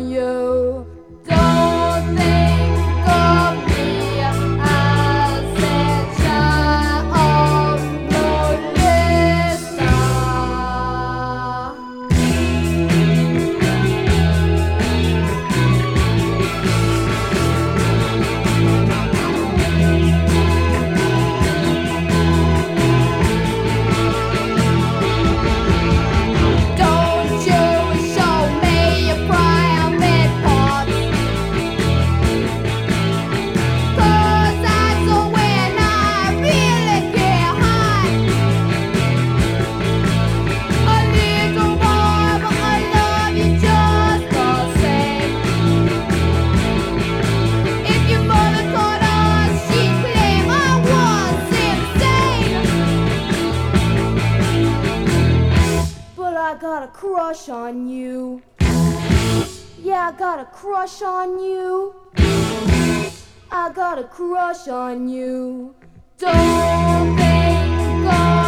on you. Don't think of me as a child of Melissa. Don't you show me your private parts, 'cause that's when I really get hot. A little more, but I love you just the same. If your mother caught on, she'd claim I was insane. But I got a crush on you. Yeah, I got a crush on you. I got a crush on you. Don't think of